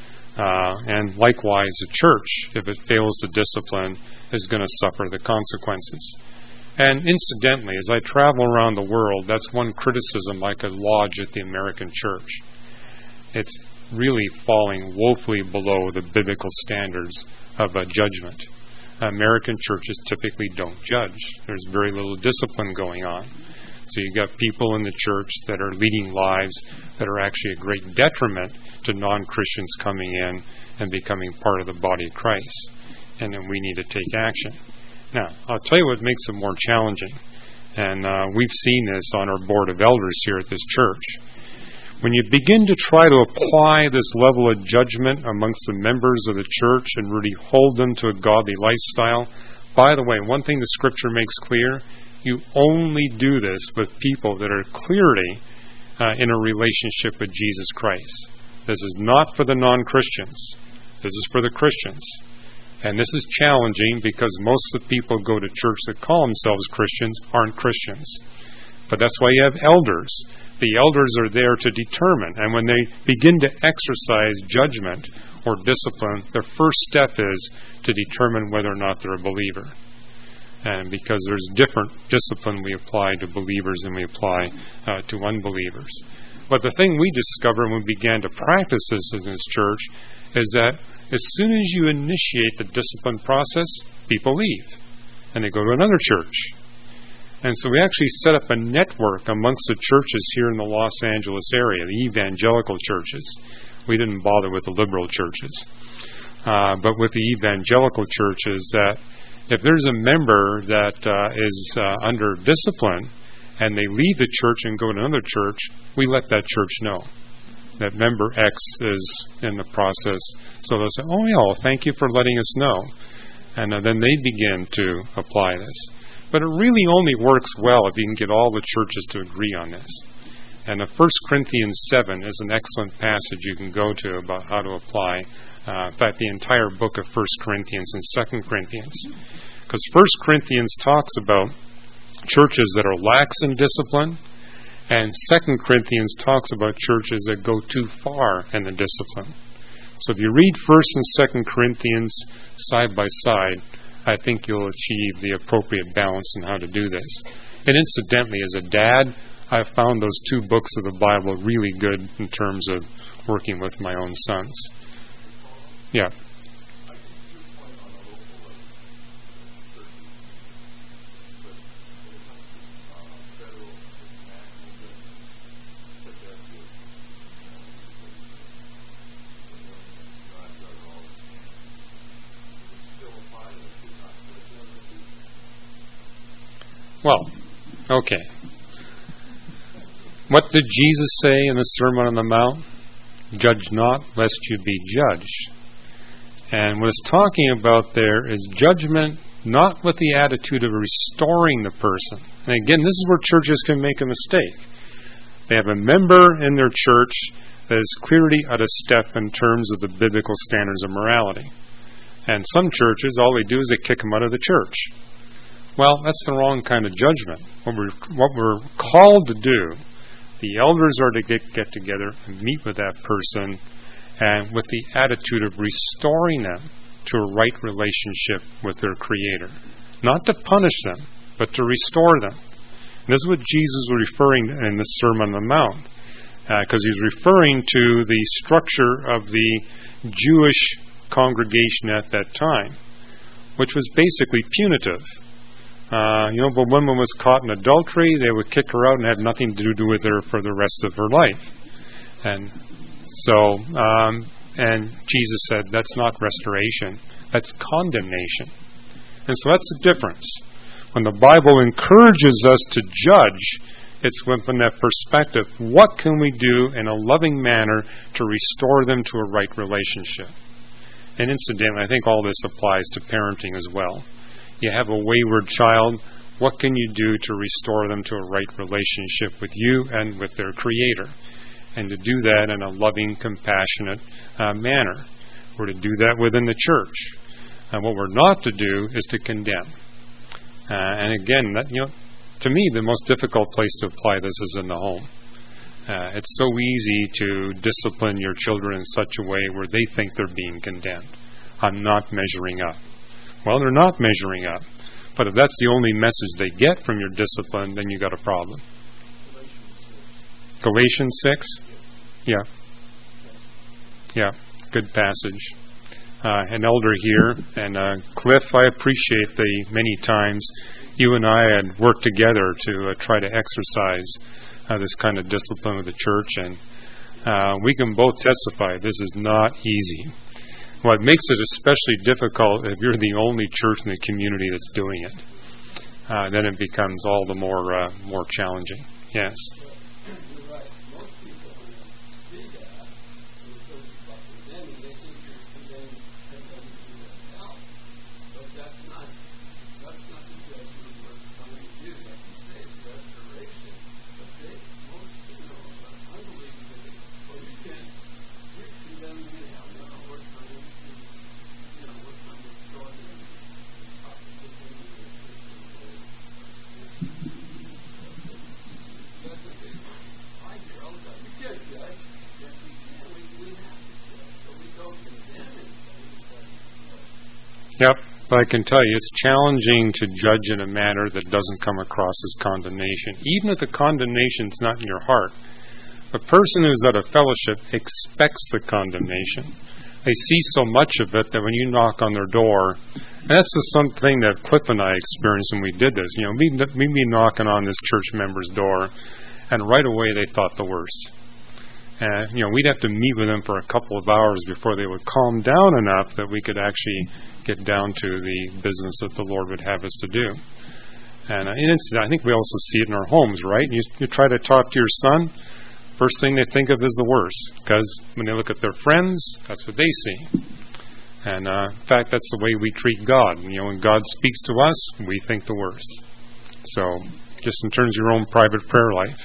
And likewise, the church, if it fails to discipline, is going to suffer the consequences. And incidentally, as I travel around the world, that's one criticism I could lodge at the American church. It's really falling woefully below the biblical standards of judgment. American churches typically don't judge. There's very little discipline going on. So you've got people in the church that are leading lives that are actually a great detriment to non-Christians coming in and becoming part of the body of Christ. And then we need to take action. Now, I'll tell you what makes it more challenging. And we've seen this on our board of elders here at this church. When you begin to try to apply this level of judgment amongst the members of the church and really hold them to a godly lifestyle, by the way, one thing the Scripture makes clear, you only do this with people that are clearly in a relationship with Jesus Christ. This is not for the non-Christians. This is for the Christians. And this is challenging because most of the people who go to church that call themselves Christians aren't Christians. But that's why you have elders. The elders are there to determine. And when they begin to exercise judgment or discipline, their first step is to determine whether or not they're a believer. And because there's different discipline we apply to believers than we apply to unbelievers. But the thing we discovered when we began to practice this in this church is that as soon as you initiate the discipline process, people leave. And they go to another church. And so we actually set up a network amongst the churches here in the Los Angeles area, the evangelical churches. We didn't bother with the liberal churches. But with the evangelical churches, that if there's a member that is under discipline and they leave the church and go to another church, we let that church know that member X is in the process. So they'll say, oh yeah, well, thank you for letting us know. And then they begin to apply this. But it really only works well if you can get all the churches to agree on this. And 1 Corinthians 7 is an excellent passage you can go to about how to apply, in fact, the entire book of 1 Corinthians and 2 Corinthians. Because 1 Corinthians talks about churches that are lax in discipline, and 2 Corinthians talks about churches that go too far in the discipline. So if you read 1 and 2 Corinthians side by side, I think you'll achieve the appropriate balance in how to do this. And incidentally, as a dad, I've found those two books of the Bible really good in terms of working with my own sons. Yeah. Well, okay. What did Jesus say in the Sermon on the Mount? Judge not, lest you be judged. And what it's talking about there is judgment not with the attitude of restoring the person. And again, this is where churches can make a mistake. They have a member in their church that is clearly out of step in terms of the biblical standards of morality. And some churches, all they do is they kick them out of the church. Well, that's the wrong kind of judgment. What we're called to do, the elders are to get together and meet with that person and with the attitude of restoring them to a right relationship with their Creator. Not to punish them, but to restore them. And this is what Jesus was referring to in the Sermon on the Mount, because he's referring to the structure of the Jewish congregation at that time, which was basically punitive. If a woman was caught in adultery, they would kick her out and had nothing to do with her for the rest of her life. And so, and Jesus said, that's not restoration, that's condemnation. And so that's the difference. When the Bible encourages us to judge, it's from that perspective, what can we do in a loving manner to restore them to a right relationship? And incidentally, I think all this applies to parenting as well. You have a wayward child, what can you do to restore them to a right relationship with you and with their Creator? And to do that in a loving, compassionate manner. We're to do that within the church. And what we're not to do is to condemn. And again, to me, the most difficult place to apply this is in the home. It's so easy to discipline your children in such a way where they think they're being condemned. I'm not measuring up. Well, they're not measuring up. But if that's the only message they get from your discipline, then you got a problem. Galatians 6? Yeah. Yeah, good passage. An elder here, and Cliff, I appreciate the many times you and I had worked together to try to exercise this kind of discipline with the church, and we can both testify this is not easy. What makes it especially difficult if you're the only church in the community that's doing it. Then it becomes all the more challenging. Yes. Yep, but I can tell you it's challenging to judge in a manner that doesn't come across as condemnation. Even if the condemnation's not in your heart, a person who's at a fellowship expects the condemnation. They see so much of it that when you knock on their door, and that's just something that Cliff and I experienced when we did this. We'd be knocking on this church member's door, and right away they thought the worst. And we'd have to meet with them for a couple of hours before they would calm down enough that we could actually get down to the business that the Lord would have us to do. And I think we also see it in our homes, right? You try to talk to your son, first thing they think of is the worst, because when they look at their friends, that's what they see. And in fact, that's the way we treat God. When God speaks to us, we think the worst. So, just in terms of your own private prayer life.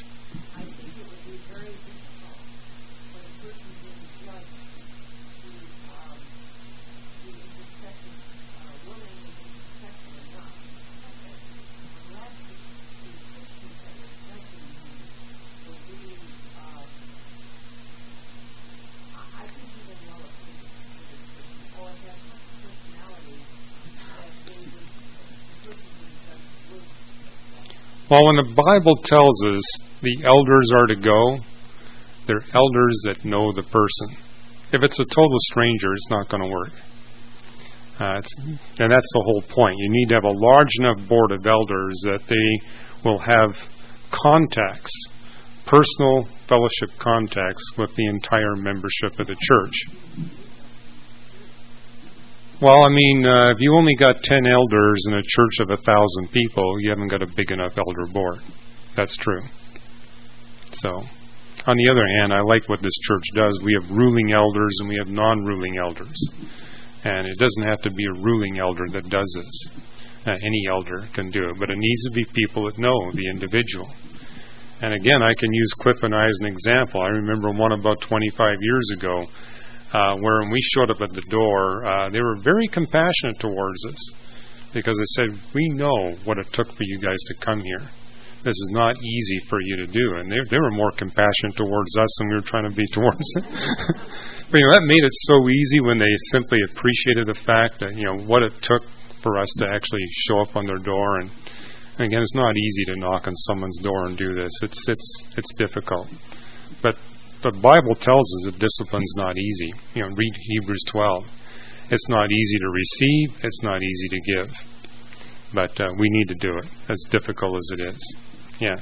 Well, when the Bible tells us the elders are to go, they're elders that know the person. If it's a total stranger, it's not going to work. And that's the whole point. You need to have a large enough board of elders that they will have contacts, personal fellowship contacts with the entire membership of the church. Well, if you only got 10 elders in a church of 1,000 people, you haven't got a big enough elder board. That's true. So, on the other hand, I like what this church does. We have ruling elders and we have non-ruling elders. And it doesn't have to be a ruling elder that does this. Any elder can do it. But it needs to be people that know the individual. And again, I can use Cliff and I as an example. I remember one about 25 years ago, where when we showed up at the door, they were very compassionate towards us because they said, we know what it took for you guys to come here. This is not easy for you to do. And they were more compassionate towards us than we were trying to be towards them. But that made it so easy when they simply appreciated the fact that, what it took for us to actually show up on their door. And And again, it's not easy to knock on someone's door and do this. It's difficult. But the Bible tells us that discipline's not easy. Read Hebrews 12. It's not easy to receive. It's not easy to give. But we need to do it, as difficult as it is. Yes.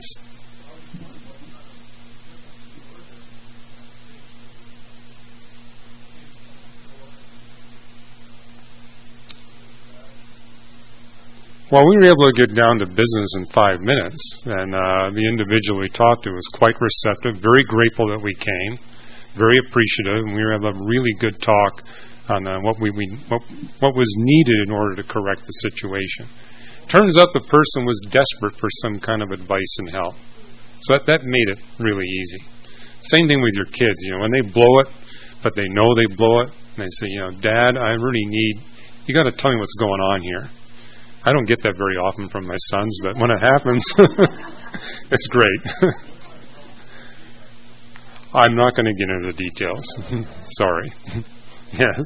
Well, we were able to get down to business in 5 minutes, and the individual we talked to was quite receptive, very grateful that we came, very appreciative, and we were able to have a really good talk on what was needed in order to correct the situation. Turns out the person was desperate for some kind of advice and help, so that made it really easy. Same thing with your kids. When they blow it, but they know they blow it, and they say, Dad, I really need, you got to tell me what's going on here. I don't get that very often from my sons, but when it happens, it's great. I'm not going to get into the details. Sorry. Yes.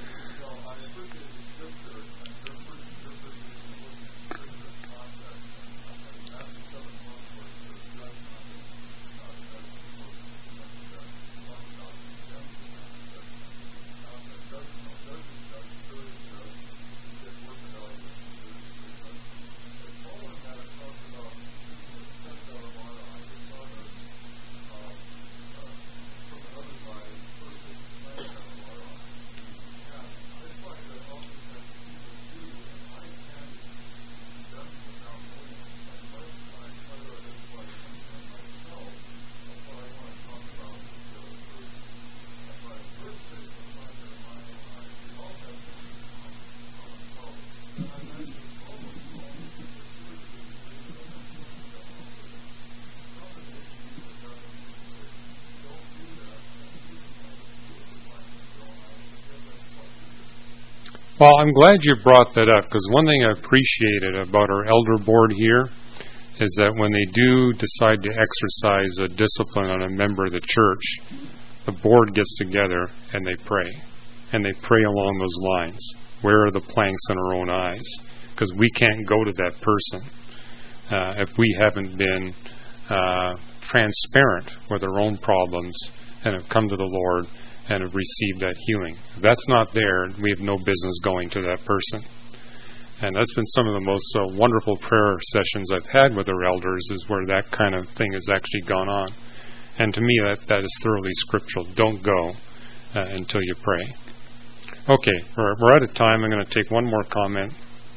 Well, I'm glad you brought that up, because one thing I appreciated about our elder board here is that when they do decide to exercise a discipline on a member of the church, the board gets together and they pray. And they pray along those lines. Where are the planks in our own eyes? Because we can't go to that person if we haven't been transparent with our own problems and have come to the Lord and have received that healing. If that's not there, we have no business going to that person. And that's been some of the most wonderful prayer sessions I've had with our elders, is where that kind of thing has actually gone on. And to me, that is thoroughly scriptural. Don't go until you pray. Okay, we're out of time. I'm going to take one more comment.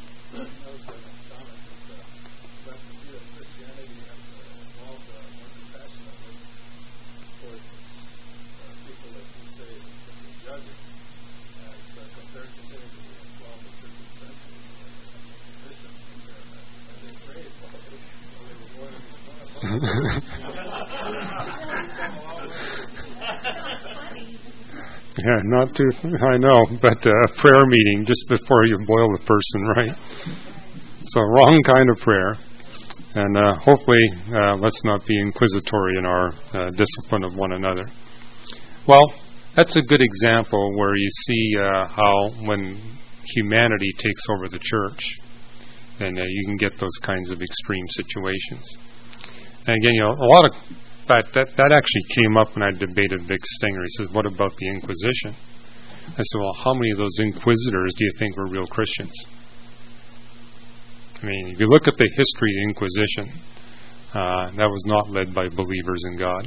Yeah, not too, I know, but a prayer meeting just before you boil the person, right? So wrong kind of prayer. And hopefully let's not be inquisitory in our discipline of one another. Well, that's a good example where you see how when humanity takes over the church, then you can get those kinds of extreme situations. And again, a lot of that actually came up when I debated Vic Stinger. He says, what about the Inquisition? I said, well, how many of those inquisitors do you think were real Christians? I mean, if you look at the history of the Inquisition, that was not led by believers in God.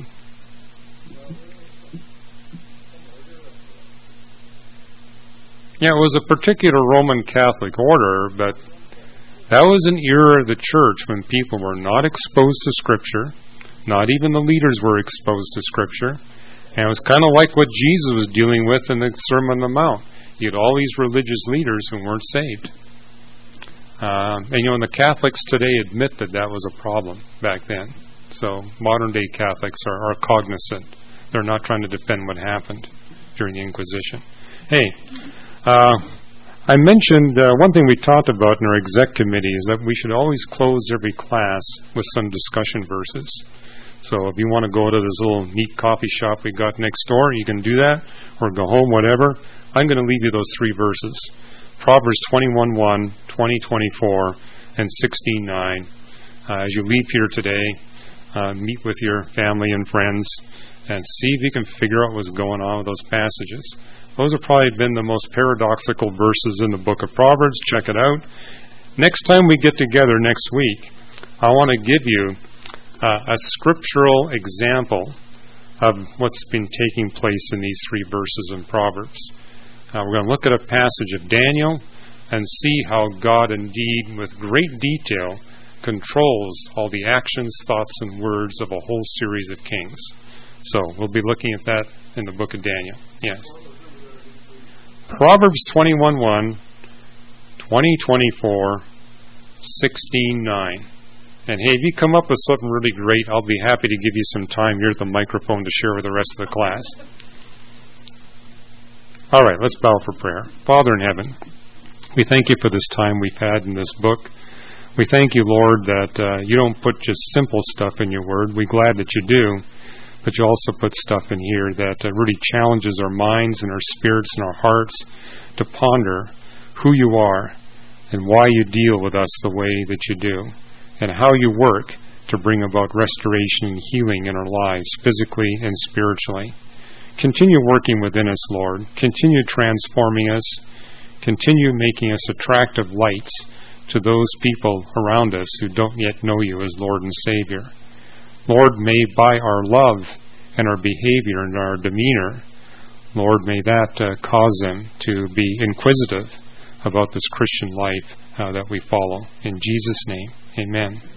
Yeah, it was a particular Roman Catholic order, but that was an era of the church when people were not exposed to Scripture. Not even the leaders were exposed to Scripture. And it was kind of like what Jesus was dealing with in the Sermon on the Mount. You had all these religious leaders who weren't saved. And the Catholics today admit that was a problem back then. So modern-day Catholics are cognizant. They're not trying to defend what happened during the Inquisition. Hey, I mentioned one thing we talked about in our exec committee is that we should always close every class with some discussion verses. So if you want to go to this little neat coffee shop we got next door, you can do that, or go home, whatever. I'm going to leave you those 3 verses. Proverbs 21:1, 20:24, and 16:9. As you leave here today, meet with your family and friends and see if you can figure out what's going on with those passages. Those have probably been the most paradoxical verses in the book of Proverbs. Check it out. Next time we get together next week, I want to give you a scriptural example of what's been taking place in these 3 verses in Proverbs. We're going to look at a passage of Daniel and see how God indeed, with great detail, controls all the actions, thoughts, and words of a whole series of kings. So we'll be looking at that in the book of Daniel. Yes. Proverbs 21:1, 20:24, 16:9. And hey, if you come up with something really great, I'll be happy to give you some time. Here's the microphone to share with the rest of the class. All right, let's bow for prayer. Father in heaven, we thank you for this time we've had in this book. We thank you, Lord, that you don't put just simple stuff in your word. We're glad that you do, but you also put stuff in here that really challenges our minds and our spirits and our hearts to ponder who you are and why you deal with us the way that you do, and how you work to bring about restoration and healing in our lives, physically and spiritually. Continue working within us, Lord. Continue transforming us. Continue making us attractive lights to those people around us who don't yet know you as Lord and Savior. Lord, may by our love and our behavior and our demeanor, Lord, may that cause them to be inquisitive about this Christian life that we follow. In Jesus' name, amen.